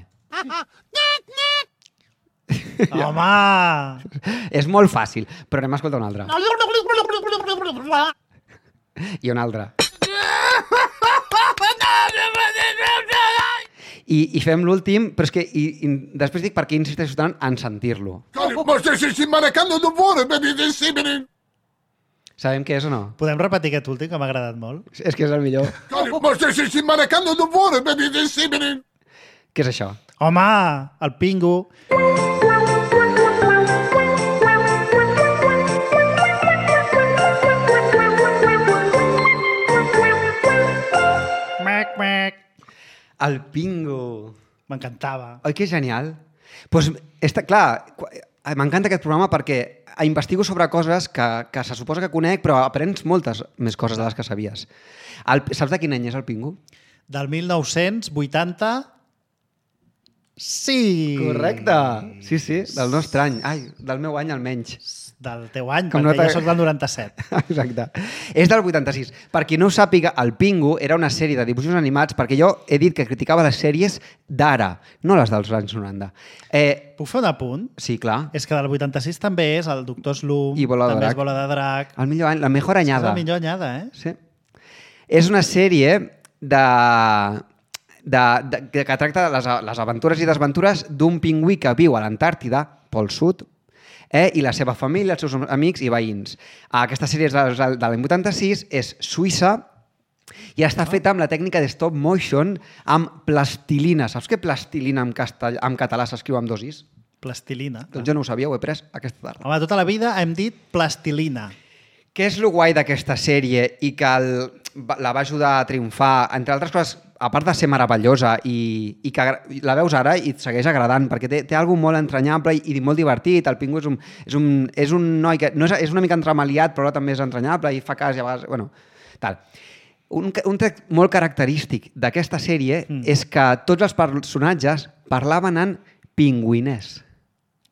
Home! És molt fàcil, però anem a escoltar un altre. I un altre. I, i fem l'últim, però és que i, i després dic per què insisteixo tant en sentir-lo. Sabem què és o no? Podem repetir aquest últim, que m'ha agradat molt? És que és el millor. Què és això? Home, el pingo. Mec, mec. El pingo. M'encantava. Oi que és genial? Pues, està, clar, qu- m'encanta aquest programa perquè investigo sobre coses que, que se suposa que conec, però aprens moltes més coses de les que sabies. El, saps de quin any és el pingo? Del mil nou-cents vuitanta... Sí! Correcte. Sí, sí, del nostre any. Ai, del meu any almenys. Del teu any, Com perquè no t'ha- jo soc del noranta-set. Exacte. És del vuitanta-sis. Per qui no ho sàpiga, el Pingo era una sèrie de dibuixos animats, perquè jo he dit que criticava les sèries d'ara, no les dels anys noranta. Eh, Puc fer un apunt? sí, clar. És que del vuitanta-sis també és el Doctor Slum, I Bola de també Drac. és Bola de Drac. El millor any, la millor És anyada. la millor anyada, eh? Sí. És una sèrie de, de, de, que tracta de les, les aventures i desventures d'un pingüí que viu a l'Antàrtida, pel sud, eh, i la seva família, els seus amics i veïns. Aquesta sèrie és de, de l'any vuitanta-sis, és suïssa i està feta amb la tècnica de stop motion amb plastilina. Saps que plastilina en, castell, en català s'escriu amb dos is? Plastilina. Doncs jo no ho sabia, ho he pres aquesta tarda. Home, tota la vida hem dit plastilina. Què és lo guai d'aquesta sèrie i que el, la va ajudar a triomfar, entre altres coses, a part de ser meravellosa i, i que agra- la veus ara i et segueix agradant, perquè té, té alguna molt entranyable i, i molt divertit. El Pingo és un, és un, és un noi que no és, és una mica entremaliat, però també és entranyable i fa cas i a vegades... Bueno, tal. Un, un tret molt característic d'aquesta sèrie mm. és que tots els personatges parlaven en pingüinès.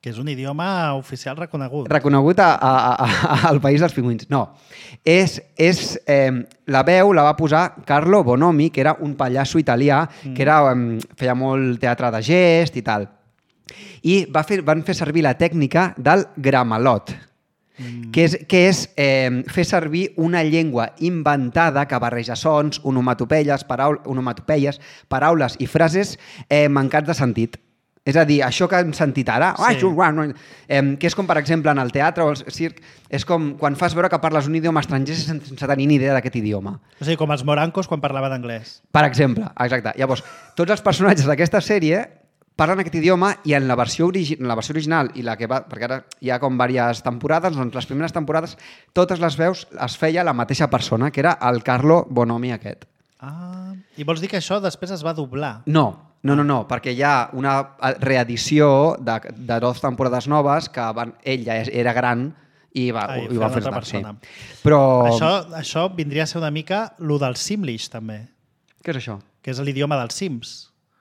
Que és un idioma oficial reconegut. Reconegut a, a, a, a, al país dels pingüins. No. És, és, eh, la veu la va posar Carlo Bonomi, que era un pallasso italià, mm. que era, eh, feia molt teatre de gest i tal. I va fer, van fer servir la tècnica del gramalot, mm. que és, que és eh, fer servir una llengua inventada que barreja sons, onomatopeies, paraul, onomatopeies paraules i frases eh, mancats de sentit. És a dir, això que hem sentit ara, sí. eh, que és com, per exemple, en el teatre o el circ, és com quan fas veure que parles un idioma estranger sense tenir ni idea d'aquest idioma. O sigui, com els morancos quan parlaven anglès. Per exemple, exacte. Llavors, tots els personatges d'aquesta sèrie parlen aquest idioma i en la versió, origi la versió original, i la que va, perquè ara hi ha com diverses temporades, doncs les primeres temporades, totes les veus es feia la mateixa persona, que era el Carlo Bonomi aquest. Ah, i vols dir que això després es va doblar? No. No, no, no, perquè hi ha una reedició de, de dues temporades noves que van, ell ja era gran i va, Ai, i va fer una sí. persona. Però... Això, això vindria a ser una mica lo del Simlish, també. Què és això? Que és l'idioma dels Sims.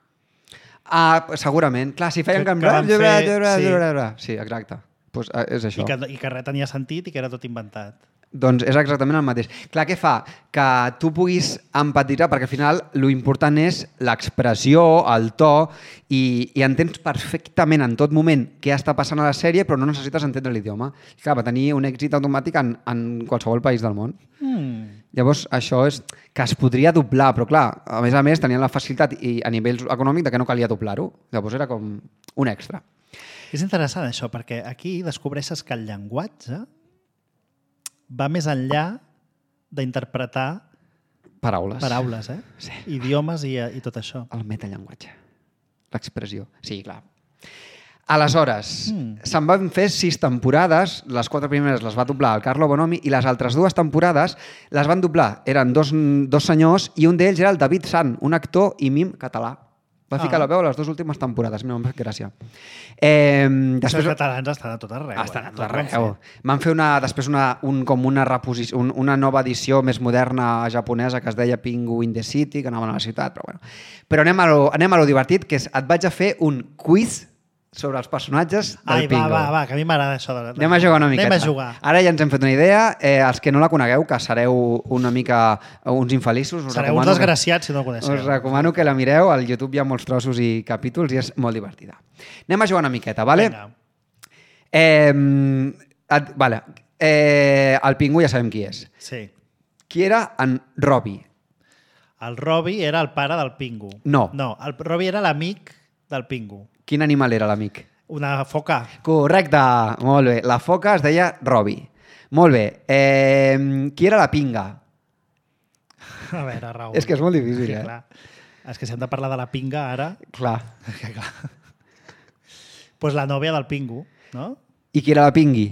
Ah, segurament. Clar, si feien Que- que... que van fer- Sí. sí, exacte. Pues, és això. I que, I que res tenia sentit i que era tot inventat. Doncs és exactament el mateix. Clar, què fa? Que tu puguis empatitzar, perquè al final l'important és l'expressió, el to, i, i entens perfectament en tot moment què està passant a la sèrie, però no necessites entendre l'idioma. Clar, va tenir un èxit automàtic en, en qualsevol país del món. Mm. Llavors, això és que es podria doblar, però clar, a més a més tenien la facilitat i a nivell econòmic de que no calia doblar-ho. Llavors era com un extra. És interessant això, perquè aquí descobreixes que el llenguatge va més enllà d'interpretar Paraules. paraules, eh? Sí. Idiomes i, i tot això. El metallenguatge. L'expressió. Sí, clar. Aleshores, Mm. se'n van fer sis temporades, les quatre primeres les va doblar el Carlo Bonomi i les altres dues temporades les van doblar. Eren dos, dos senyors i un d'ells era el David Sant, un actor i mim català. Va ficar Ah. la veu a les dues últimes temporades. Mira, m'ha fet gràcia. Eh, Després... Els catalans estan a tot arreu. Estan a eh? tot Tot ho han arreu. fet. Van fer una, després una, un, com una, reposició, un, una nova edició més moderna japonesa que es deia Pingu in the City, que anaven a la ciutat, però bueno. Però anem a lo, anem a lo divertit, que és, et vaig a fer un quiz sobre els personatges del Ai, Pingu. va, va, va, que a mi m'agrada això. De... Anem a jugar una miqueta. Anem a jugar. Ara ja ens hem fet una idea. Eh, els que no la conegueu, que sereu una mica uns infeliços, us Sereu uns recomano desgraciats si no el que, coneixeu. us recomano que la mireu. Al YouTube hi ha molts trossos i capítols i és molt divertida. Anem a jugar una miqueta, vale? Vinga. Eh, et, vale. Eh, el Pingu ja sabem qui és. Sí. Qui era en Robbie? El Robbie era el pare del Pingu. No. No, el Robbie era l'amic del Pingu. Quin animal era l'amic? Una foca. Correcte, molt bé. La foca es deia Robbie. Molt bé. Eh, qui era la pinga? A veure, Raül. És que és molt difícil, Sí, eh? clar. És que si hem de parlar de la pinga ara... Clar. Que clar. Pues la nòvia del Pingu, no? I qui era la pingui?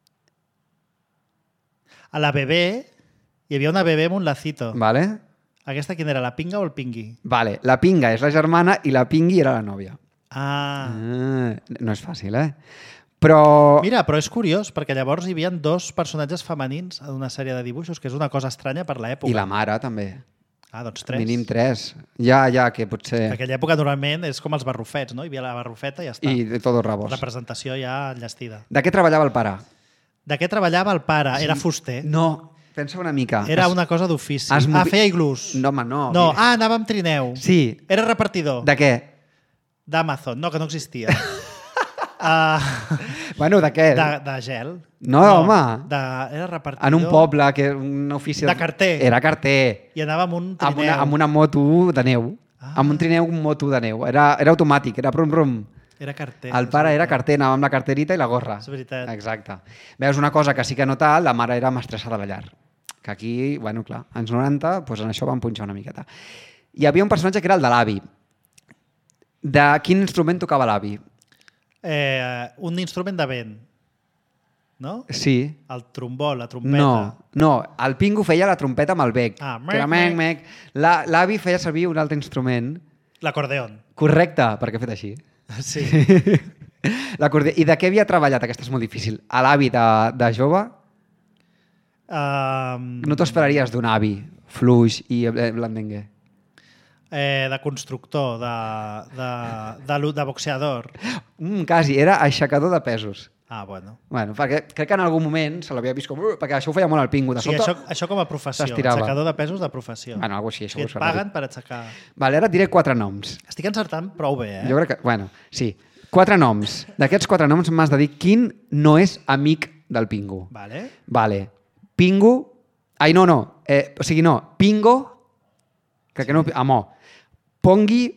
A la bebè, hi havia una bebè amb un lacito. Vale? Aquesta quina era, la pinga o el pingui? Vale. La pinga és la germana i la pingui era la nòvia. Ah. Ah, no és fàcil, eh? Però... Mira, però és curiós, perquè llavors hi havia dos personatges femenins en una sèrie de dibuixos, que és una cosa estranya per l'època. I la mare, també. Ah, doncs tres. Mínim tres. Ja, ja, que potser... En aquella època normalment és com els barrufets, no? Hi havia la barrufeta i ja està. I de tots rabos. Representació ja enllestida. De què treballava el pare? De què treballava el pare? Era fuster. No, pensa una mica. Era Es- una cosa d'ofici. es Ah, movi- feia iglús. No, home, no. No, mira. ah, anava amb trineu. Sí. Era repartidor. De què? D'Amazon. No, que no existia. uh, Bueno, de què? de, de gel. No, home. De, era repartidor. En un poble, que un ofici... De carter. Era carter. I anava amb un Amb trineu. una, amb una moto de neu. Ah. Amb un trineu, un moto de neu. Era, era automàtic, era brum-brum. Era carter. El pare era carter, anava amb la carterita i la gorra. És veritat. Exacte. Veus una cosa que sí que no tal, la mare era mestressa de la llar. Que aquí, bueno, clar, anys noranta, doncs en això van punxar una miqueta. Hi havia un personatge que era el de l'avi. De quin instrument tocava l'avi? Eh, un instrument de vent. No? Sí. El trombó, la trompeta. No, no, el Pingu feia la trompeta amb el bec. Ah, que era mec, mec. La- L'avi feia servir un altre instrument. L'acordeon. Correcte, perquè he fet així. Sí. L'acorde- I de què havia treballat? Aquesta és molt difícil. A l'avi de, de jove? Um, No t'ho esperaries d'un avi fluix i blandengue. eh, de constructor, de, de, de, de, de boxeador. Mm, quasi, era aixecador de pesos. Ah, bueno. Bueno, perquè crec que en algun moment se l'havia vist com... Uh, perquè això ho feia molt al Pingu. De O sigui, sota, això, això com a professió, s'estirava. aixecador de pesos de professió. Bueno, alguna cosa així. O sigui, Això et paguen per aixecar... Vale, ara et diré quatre noms. Estic encertant prou bé, eh? Jo crec que... Bueno, sí. Quatre noms. D'aquests quatre noms m'has de dir quin no és amic del Pingu. Vale. Vale. Pingu... Ai, no, no. Eh, o sigui, no. Pingo... Crec que no... Amor. Pongi...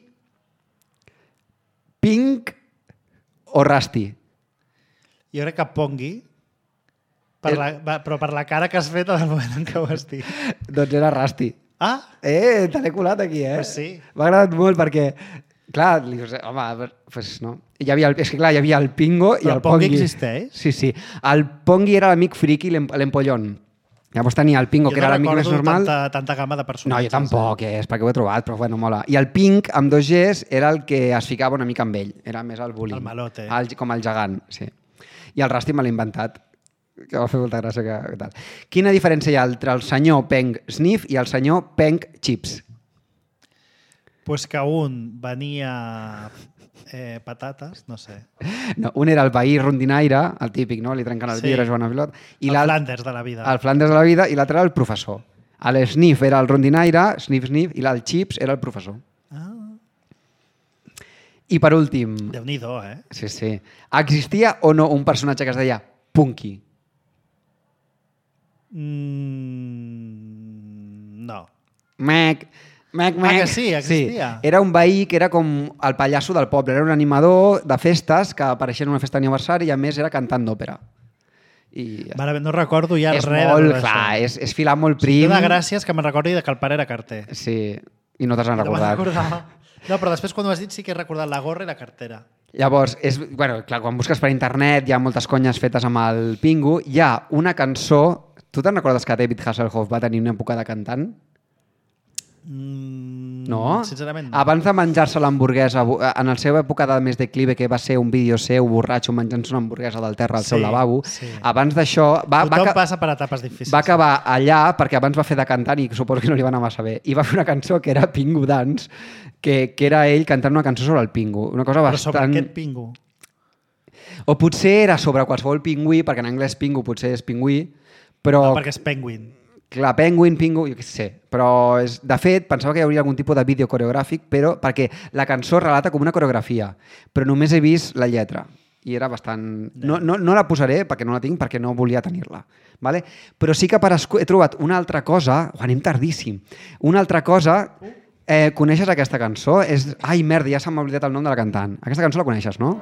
Pink o Rasti. Jo crec que Pongui, per la, va, però per la cara que has fet en el moment en què ho has dit. Doncs era Rasti. Ah, Eh, te l'he colat aquí, eh? Pues sí. M'ha agradat molt perquè, clar, li dius, home, pues no. Hi havia el, és que clar, hi havia el Pingo i però el el Pongui Pongi. existeix? Sí, sí. El Pongi era l'amic friqui, l'em- l'empollón. Llavors tenia el Pingo, Jo que era no l'amic més recordo normal. tanta, tanta gamma de No, personatges. jo tampoc, eh? és perquè ho he trobat, però bueno, mola. I el Pink, amb dos Gs, era el que es ficava una mica amb ell. Era més el bullying. El malote. El, com el gegant, sí. I el Rasti me l'he inventat, que va fer molta gràcia. Que, que tal. Quina diferència hi ha entre el senyor Peng Sniff i el senyor Peng Chips? Pues que un venia eh, patates, no sé. No, un era el veí rondinaire, el típic, no? Li trenquen el Sí. vidre jugant a pilot. I El l'al- Flanders de la vida. El Flanders de la vida, i l'altre era el professor. El Sniff era el rondinaire, Sniff Sniff, i el Chips era el professor. Ah, I per últim, Déu-n'hi-do, eh? sí, sí, existia o no un personatge que es deia Punky? Mm, no. Mac, mac, mac. Ah, que sí, existia. Sí. Era un veí que era com el pallasso del poble. Era un animador de festes que apareixia en una festa d'aniversari i a més era cantant d'òpera. I ja Mare, no recordo ja és res molt, de tot clar, això. és, és filar molt Té prim. de gràcies que me'n recordi de que el pare era carter. Sí, i no te n'has No me'n recordat. recordava. No, però després quan ho has dit sí que he recordat la gorra i la cartera. Llavors, és, bueno, clar, quan busques per internet hi ha moltes conyes fetes amb el Pingu. Hi ha una cançó... Tu te'n recordes que David Hasselhoff va tenir una època de cantant? Mm, No? Sincerament no. Abans de menjar-se l'hamburguesa, en la seva època de més declive, que va ser un vídeo seu borratxo menjant-se una hamburguesa del terra al seu Sí, lavabo, sí. abans d'això... Va, va, Tothom ca- passa per etapes difícils. va acabar allà perquè abans va fer de cantant i suposo que no li va anar massa bé. I va fer una cançó que era Pingu Dance, que, que era ell cantant una cançó sobre el Pingu. Una cosa Però sobre bastant... aquest pingu. O potser era sobre qualsevol pingüí, perquè en anglès pingu potser és pingüí, però... No, perquè és penguin. Clar, penguin, pingu, jo què sé. Però, és, de fet, pensava que hi hauria algun tipus de vídeo coreogràfic, però perquè la cançó relata com una coreografia, però només he vist la lletra. I era bastant... No, no, no la posaré perquè no la tinc, perquè no volia tenir-la. Vale? Però sí que per escu... he trobat una altra cosa... Oh, anem tardíssim. Una altra cosa... Eh, coneixes aquesta cançó? És... Ai, merda, ja se m'ha oblidat el nom de la cantant. Aquesta cançó la coneixes, no?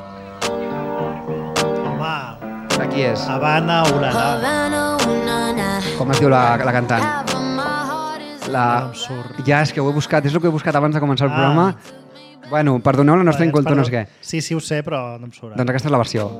Home, De qui és? Havana, Urana. Com es diu la, la cantant? La... No em surt. Ja, és que ho he buscat, és el que he buscat abans de començar el Ah. programa. Bueno, perdoneu la nostra Vale, incultura, no sé què. Sí, sí, ho sé, però no em surt. Doncs aquesta és la versió.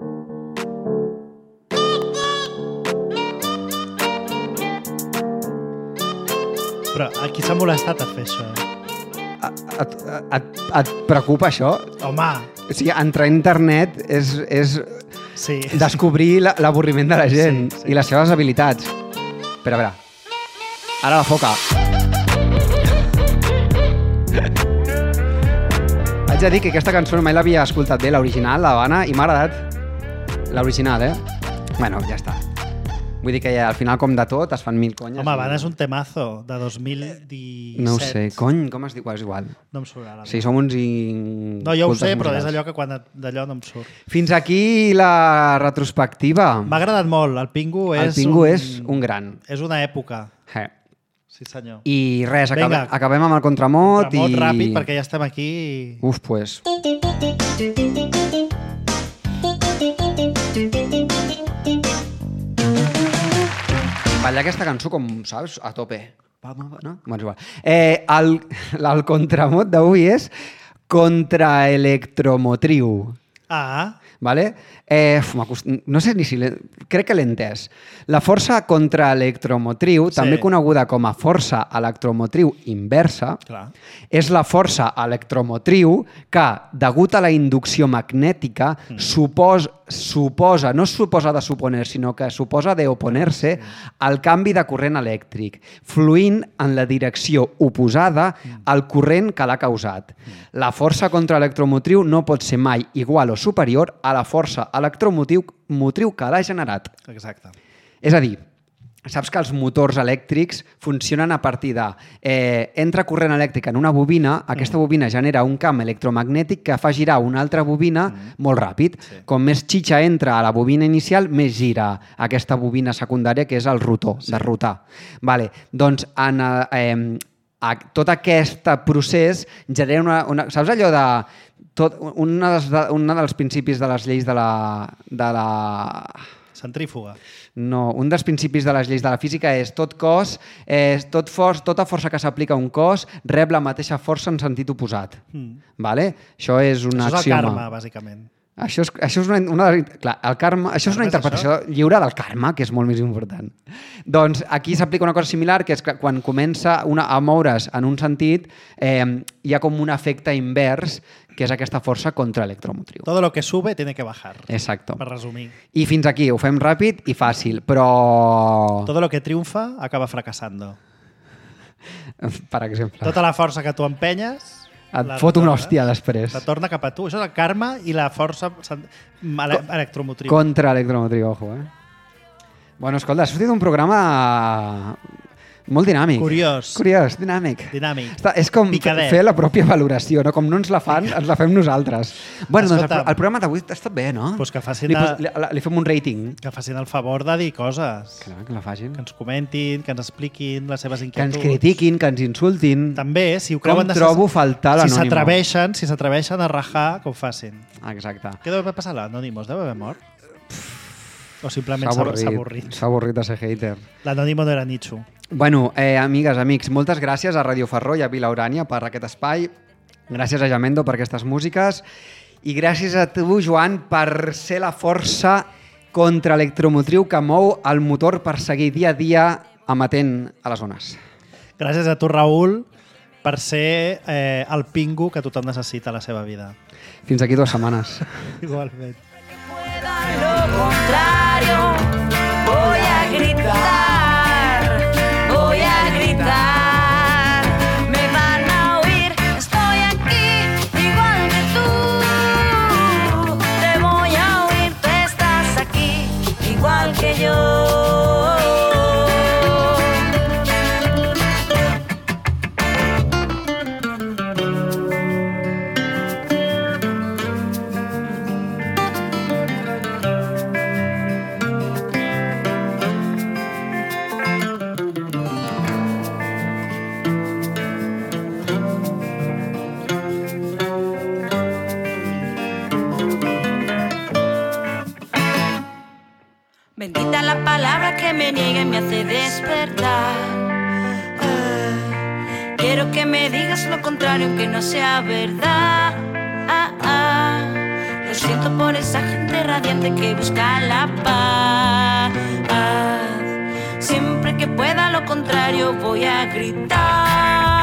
Però a qui s'ha molestat a fer això? Et, et, et preocupa això? Home, O sigui, entrar a internet és, és sí. descobrir la- l'avorriment de la gent Sí, sí. i les seves habilitats. Però a veure, ara la foca. Haig de dir que aquesta cançó mai l'havia escoltat bé, l'original, la Havana, i m'ha agradat. L'original, eh? Bueno, ja està. Vull dir que ja, al final, com de tot, es fan mil conyes. Home, Havana és un temazo de dos mil disset. No ho sé, cony, com es diu? És igual. No em surt ara. Sí, som uns in... No, jo ho sé, però musicals. és allò que quan et- d'allò no em surt. Fins aquí la retrospectiva. M'ha agradat molt. El Pingu és... El Pingu un... és un gran. És una època. Eh. Sí, senyor. I res, acabem, Vinga. acabem amb el contramot. Remot i... ràpid, perquè ja estem aquí. Uf, pues... Ballar aquesta cançó com, saps, a tope. Va, va, va, no? Bueno, és igual. Eh, el, el contramot d'avui és contraelectromotriu. Ah, Vale? Eh, uf, m'acost- no sé ni si... l'he- Crec que l'he entès. La força contraelectromotriu, Sí. també coneguda com a força electromotriu inversa, clar. és la força electromotriu que, degut a la inducció magnètica, mm. supos, suposa, no suposa de suponer, sinó que suposa de oponer-se al canvi de corrent elèctric, fluint en la direcció oposada al corrent que l'ha causat. La força contraelectromotriu no pot ser mai igual o superior a la força electromotriu motriu que l'ha generat. Exacte. És a dir, saps que els motors elèctrics funcionen a partir de... Eh, entra corrent elèctric en una bobina, aquesta bobina genera un camp electromagnètic que fa girar una altra bobina mm. molt ràpid. Sí. Com més xitxa entra a la bobina inicial, més gira aquesta bobina secundària, que és el rotor, sí. de rotar. Vale. Doncs en, eh, a, tot aquest procés genera una... una saps allò de... Tot, una, de, una dels principis de les lleis de la... De la... Centrífuga. No, un dels principis de les lleis de la física és tot cos, eh, tot for, tota força que s'aplica a un cos rep la mateixa força en sentit oposat. Mm. Vale? Això és una això és axioma. el karma, bàsicament. Això és, això és una, una clar, el karma, això és una interpretació lliure del karma, que és molt més important. Doncs aquí s'aplica una cosa similar, que és que quan comença una, a moure's en un sentit, eh, hi ha com un efecte invers, que és aquesta força contraelectromotriu. Todo lo que sube tiene que bajar. Exacto. Per resumir. I fins aquí, ho fem ràpid i fàcil, però... Todo lo que triunfa acaba fracasando. Per exemple. Tota la força que tu empenyes... Et fot una hòstia després. Se torna cap a tu. Això és el karma i la força ele electromotriu. Contraelectromotriu, ojo, eh? Bueno, escolta, ha sortit un programa molt dinàmic. Curiós. Curiós, dinàmic. Dinàmic. Està, és com Picadet. fer la pròpia valoració, no? Com no ens la fan, ens la fem nosaltres. Bueno, doncs el, Escolta, el programa d'avui ha estat bé, no? Pues que facin li, a... li, li fem un rating. Que facin el favor de dir coses. Clar, que la facin. Que ens comentin, que ens expliquin les seves Que inquietuds. ens critiquin, que ens insultin. També, si ho Com creuen trobo faltar Si l'Anònimo. s'atreveixen, si s'atreveixen a rajar, que ho facin. Exacte. Què deu haver passat l'Anònimos? Deu haver mort? O simplement S'ha s'ha avorrit. avorrit. S'ha avorrit de ser hater. L'Anònimo no era Nicho. Bueno, eh, amigues, amics, moltes gràcies a Radio Ferró i a Vila Urània per aquest espai. Gràcies a Jamendo per aquestes músiques. I gràcies a tu, Joan, per ser la força contraelectromotriu que mou el motor per seguir dia a dia amatent a les zones. Gràcies a tu, Raül, per ser eh, el pingo que tothom necessita a la seva vida. Fins aquí dues setmanes. Igualment. Lo contrario, voy a gritar, voy a gritar, me van a oír, estoy aquí, igual que tú, te voy a oír, tú estás aquí, igual que yo. Bendita la palabra que me niega y me hace despertar. Ah, quiero que me digas lo contrario, aunque no sea verdad. Ah, ah, lo siento por esa gente radiante que busca la paz. Siempre que pueda lo contrario voy a gritar.